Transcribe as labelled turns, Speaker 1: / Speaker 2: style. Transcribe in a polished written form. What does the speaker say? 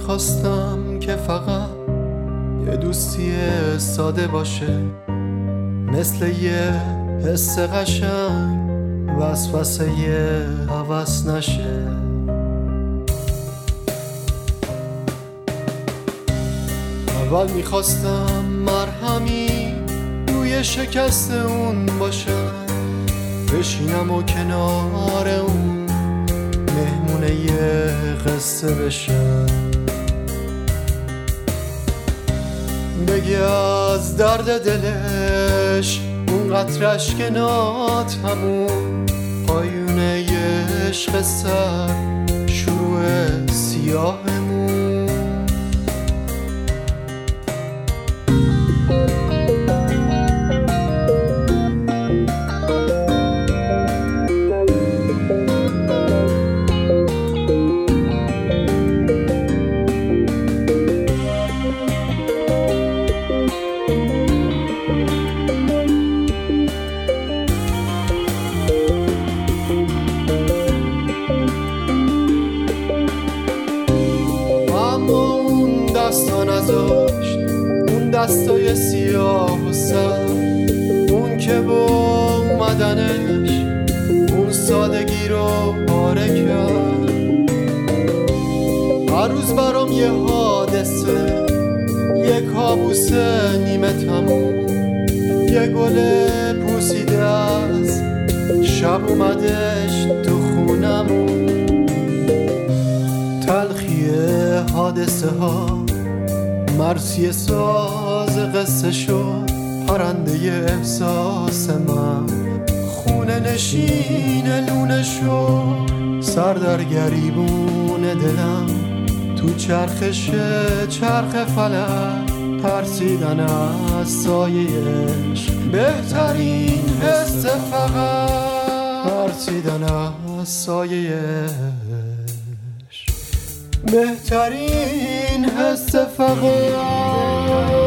Speaker 1: میخواستم که فقط یه دوستی ساده باشه، مثل یه حس قشنگ وسوسه هوس نشه. اول میخواستم مرهمی روی شکست اون باشم، بشینم و کنار اون مهمونه یه قصه بشم، بگی از درد دلش اون قطرش که ناتموم، پایونه یه عشق سر شروع سیاهمون. دستا نذاشت، اون دستای سیاه و سر، اون که با اومدنش اون سادگی رو پاره کرد. هر روز برام یه حادثه، یه کابوس نیمه تموم، یه گل پوسیده از شب اومدش تو خونمون. تلخی حادثه ها مرسی ساز قصه شد، پرنده احساس من خونه نشین لونه شد. سر در گریبون دلم تو چرخش چرخ فلک، ترسیدن از سایه عشق بهترین حس، فقط ترسیدن از سایه عشق بهترین حس، فقط